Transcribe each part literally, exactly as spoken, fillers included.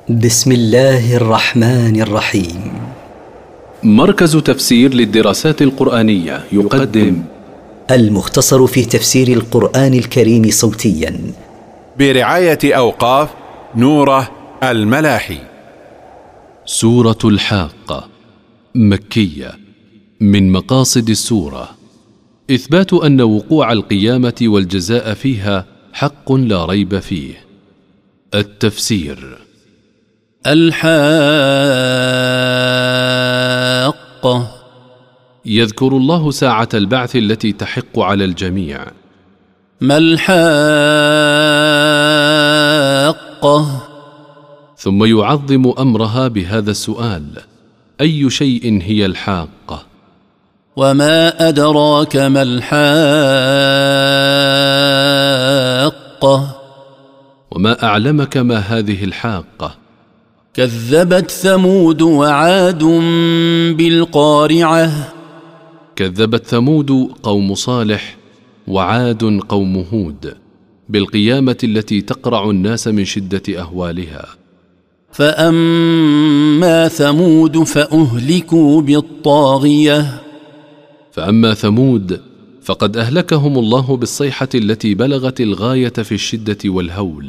بسم الله الرحمن الرحيم. مركز تفسير للدراسات القرآنية يقدم المختصر في تفسير القرآن الكريم صوتيا برعاية أوقاف نوره الملاحي. سورة الحاقة مكية. من مقاصد السورة إثبات أن وقوع القيامة والجزاء فيها حق لا ريب فيه. التفسير: الحاقة يذكر الله ساعة البعث التي تحق على الجميع. ما الحاقة؟ ثم يعظم أمرها بهذا السؤال: أي شيء هي الحاقة؟ وما أدراك ما الحاقة؟ وما أعلمك ما هذه الحاقة؟ كذبت ثمود وعاد بالقارعة. كذبت ثمود قوم صالح وعاد قوم هود بالقيامة التي تقرع الناس من شدة أهوالها. فأما ثمود فأهلكوا بالطاغية. فأما ثمود فقد أهلكهم الله بالصيحة التي بلغت الغاية في الشدة والهول.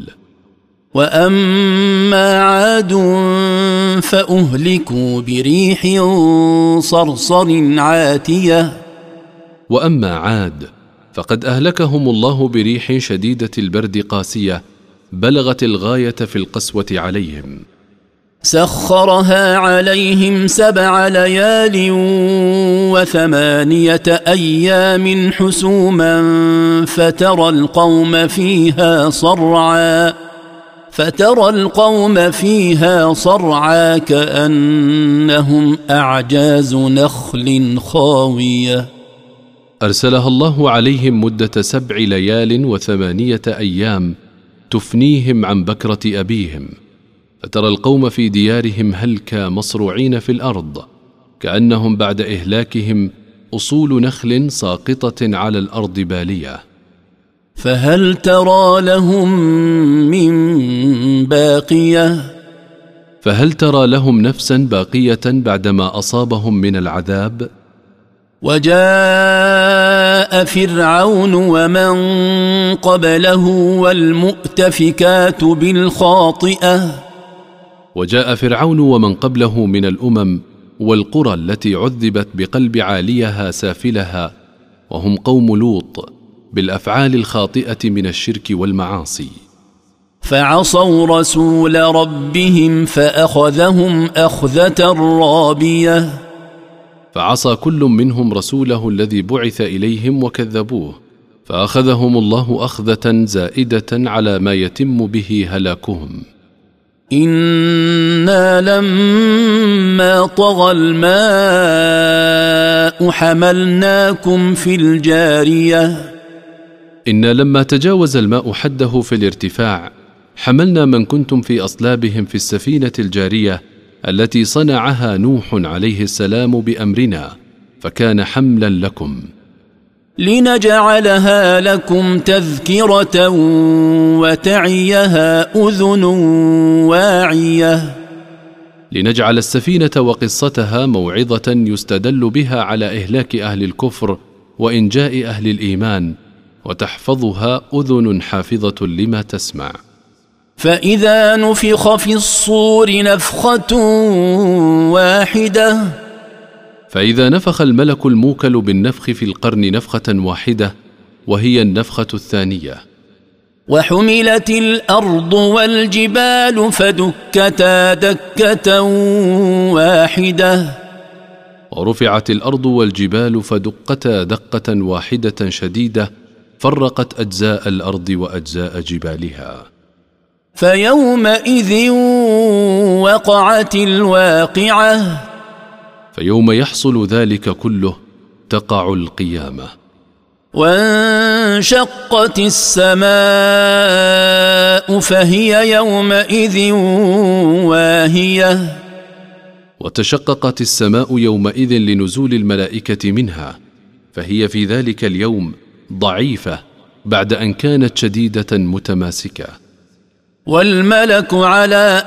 وأما عاد فأهلكوا بريح صرصر عاتية. وأما عاد فقد أهلكهم الله بريح شديدة البرد قاسية بلغت الغاية في القسوة عليهم. سخرها عليهم سبع ليال وثمانية أيام حسوما فترى القوم فيها صرعا فترى القوم فيها صرعا كأنهم أعجاز نخل خاوية. أرسلها الله عليهم مدة سبع ليال وثمانية أيام تفنيهم عن بكرة أبيهم، فترى القوم في ديارهم هلكا مصروعين في الأرض كأنهم بعد إهلاكهم أصول نخل ساقطة على الأرض بالية. فهل ترى لهم من باقية؟ فهل ترى لهم نفسا باقية بعدما أصابهم من العذاب؟ وجاء فرعون ومن قبله والمؤتفكات بالخاطئة. وجاء فرعون ومن قبله من الأمم والقرى التي عذبت بقلب عاليها سافلها وهم قوم لوط بالأفعال الخاطئة من الشرك والمعاصي. فعصوا رسول ربهم فأخذهم أخذة رابية. فعصى كل منهم رسوله الذي بعث إليهم وكذبوه فأخذهم الله أخذة زائدة على ما يتم به هلاكهم. إنا لما طغى الماء حملناكم في الجارية. إنا لما تجاوز الماء حده في الارتفاع حملنا من كنتم في أصلابهم في السفينة الجارية التي صنعها نوح عليه السلام بأمرنا فكان حملا لكم. لنجعلها لكم تذكرة وتعيها أذن واعية. لنجعل السفينة وقصتها موعظة يستدل بها على إهلاك أهل الكفر وإنجاء أهل الإيمان وتحفظها أذن حافظة لما تسمع. فإذا نفخ في الصور نفخة واحدة. فإذا نفخ الملك الموكل بالنفخ في القرن نفخة واحدة وهي النفخة الثانية. وحملت الأرض والجبال فدكتا دكة واحدة. ورفعت الأرض والجبال فدقتا دقة واحدة شديدة فرقت أجزاء الأرض وأجزاء جبالها. فيومئذ وقعت الواقعة. فيوم يحصل ذلك كله تقع القيامة. وانشقت السماء فهي يومئذ واهية. وتشققت السماء يومئذ لنزول الملائكة منها فهي في ذلك اليوم ضعيفة بعد أن كانت شديدة متماسكة. والملك على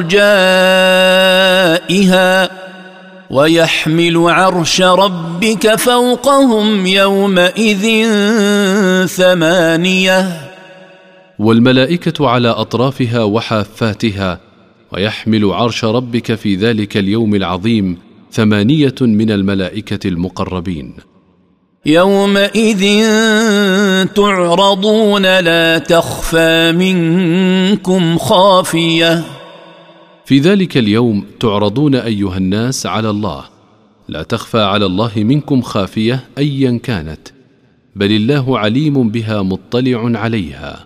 أرجائها ويحمل عرش ربك فوقهم يومئذ ثمانية. والملائكة على أطرافها وحافاتها ويحمل عرش ربك في ذلك اليوم العظيم ثمانية من الملائكة المقربين. يومئذ تعرضون لا تخفى منكم خافية. في ذلك اليوم تعرضون أيها الناس على الله، لا تخفى على الله منكم خافية أيا كانت، بل الله عليم بها مطلع عليها.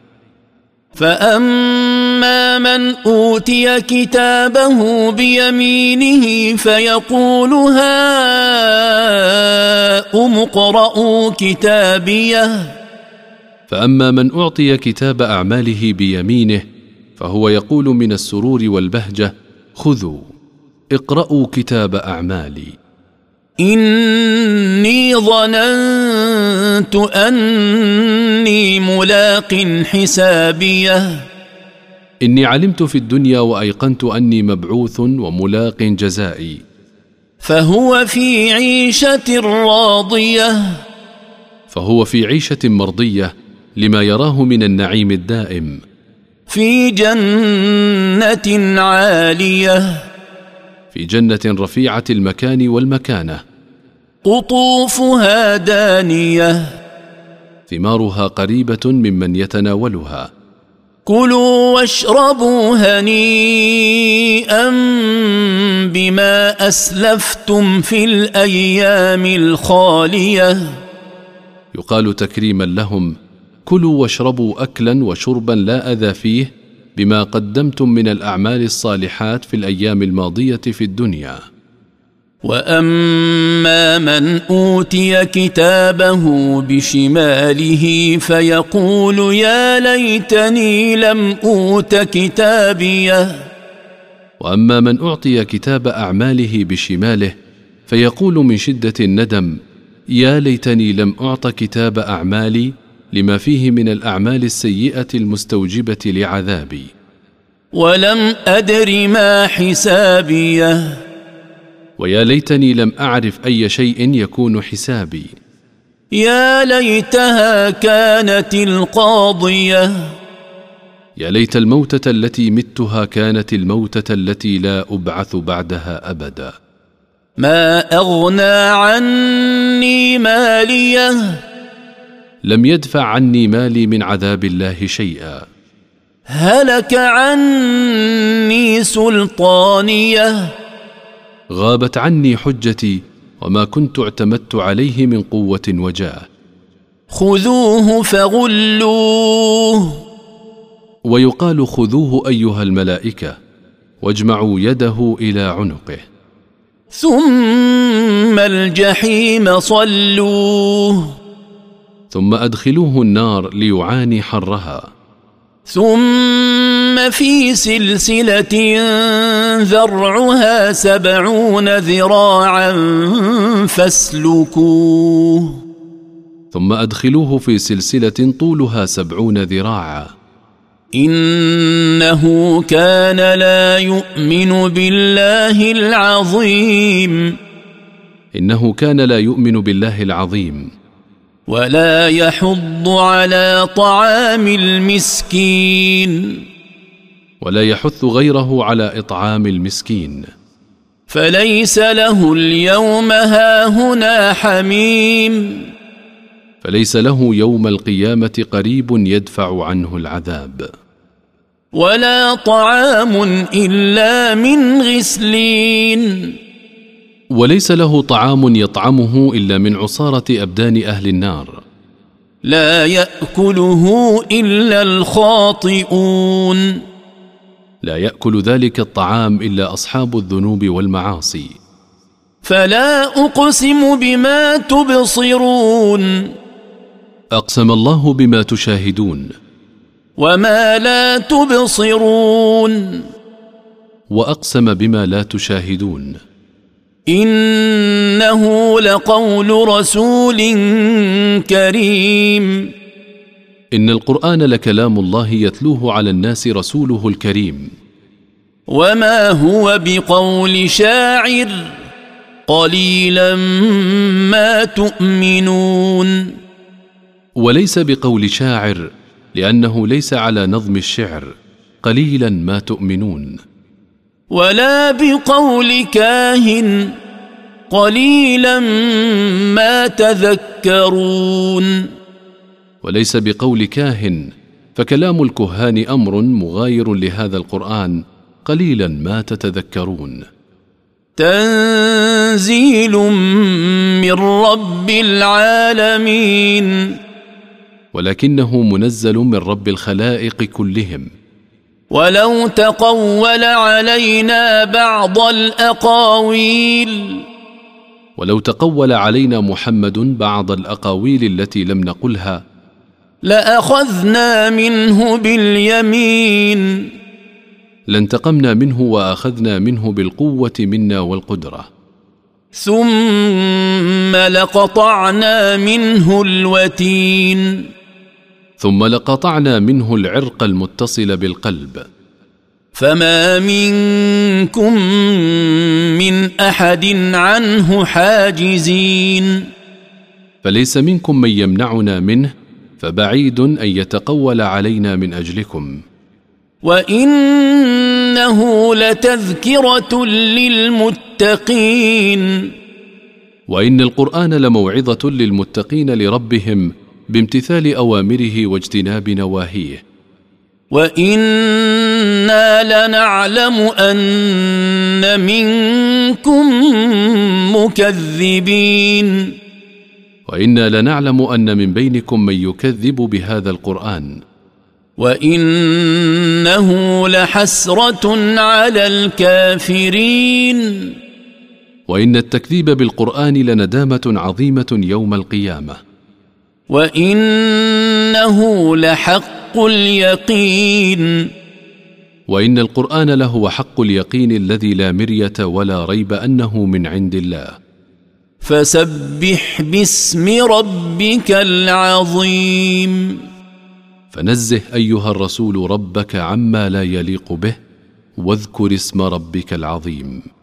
فأما من أوتي كتابه بيمينه فيقول هاؤم اقرءوا كتابيه. فأما من أعطي كتاب أعماله بيمينه فهو يقول من السرور والبهجة: خذوا اقرأوا كتاب أعمالي. إني ظننت أني ملاق حسابيه. إني علمت في الدنيا وأيقنت أني مبعوث وملاق جزائي. فهو في عيشة راضية. فهو في عيشة مرضية لما يراه من النعيم الدائم. في جنة عالية. في جنة رفيعة المكان والمكانة. قطوفها دانية. ثمارها قريبة ممن يتناولها. كلوا واشربوا هنيئا بما أسلفتم في الأيام الخالية. يقال تكريما لهم: كلوا واشربوا أكلا وشربا لا أذى فيه بما قدمتم من الأعمال الصالحات في الأيام الماضية في الدنيا. وأما من أوتي كتابه بشماله فيقول يا ليتني لم أوت كتابيه. وأما من أعطي كتاب أعماله بشماله فيقول من شدة الندم: يا ليتني لم أعط كتاب أعمالي لما فيه من الأعمال السيئة المستوجبة لعذابي. ولم أدر ما حسابيه. ويا ليتني لم أعرف أي شيء يكون حسابي. يا ليتها كانت القاضية. يا ليت الموتة التي متها كانت الموتة التي لا أبعث بعدها أبدا. ما أغنى عني ماليه. لم يدفع عني مالي من عذاب الله شيئا. هلك عني سلطانيه. غابت عني حجتي وما كنت اعتمدت عليه من قوة وجاه. خذوه فغلوه. ويقال خذوه أيها الملائكة واجمعوا يده إلى عنقه. ثم الجحيم صلوه. ثم أدخلوه النار ليعاني حرها. ثم في سلسلة ذرعها سبعون ذراعا فاسلكوه. ثم أدخلوه في سلسلة طولها سبعون ذراعا. إنه كان لا يؤمن بالله العظيم. إنه كان لا يؤمن بالله العظيم. ولا يحض على طعام المسكين. ولا يحث غيره على إطعام المسكين. فليس له اليوم هاهنا حميم. فليس له يوم القيامة قريب يدفع عنه العذاب. ولا طعام إلا من غسلين. وليس له طعام يطعمه إلا من عصارة أبدان أهل النار. لا يأكله إلا الخاطئون. لا يأكل ذلك الطعام إلا أصحاب الذنوب والمعاصي. فلا أقسم بما تبصرون. أقسم الله بما تشاهدون. وما لا تبصرون. وأقسم بما لا تشاهدون. إنه لقول رسول كريم. إن القرآن لكلام الله يتلوه على الناس رسوله الكريم. وما هو بقول شاعر قليلا ما تؤمنون. وليس بقول شاعر لأنه ليس على نظم الشعر، قليلا ما تؤمنون. ولا بقول كاهن قليلا ما تذكرون. وليس بقول كاهن، فكلام الكهان أمر مغاير لهذا القرآن، قليلا ما تتذكرون. تنزيل من رب العالمين. ولكنه منزل من رب الخلائق كلهم. ولو تقول علينا بعض الأقاويل. ولو تقول علينا محمد بعض الأقاويل التي لم نقلها لأخذنا منه باليمين. لانتقمنا منه وأخذنا منه بالقوة منا والقدرة. ثم لقطعنا منه الوتين. ثم لقطعنا منه العرق المتصل بالقلب. فما منكم من أحد عنه حاجزين. فليس منكم من يمنعنا منه، فبعيد أن يتقول علينا من أجلكم. وإنه لتذكرة للمتقين. وإن القرآن لموعظة للمتقين لربهم بامتثال أوامره واجتناب نواهيه. وإنا لنعلم أن منكم مكذبين. وإنا لنعلم أن من بينكم من يكذب بهذا القرآن. وإنه لحسرة على الكافرين. وإن التكذيب بالقرآن لندامة عظيمة يوم القيامة. وإنه لحق اليقين. وإن القرآن لهو حق اليقين الذي لا مرية ولا ريب أنه من عند الله. فسبح باسم ربك العظيم. فنزه أيها الرسول ربك عما لا يليق به، واذكر اسم ربك العظيم.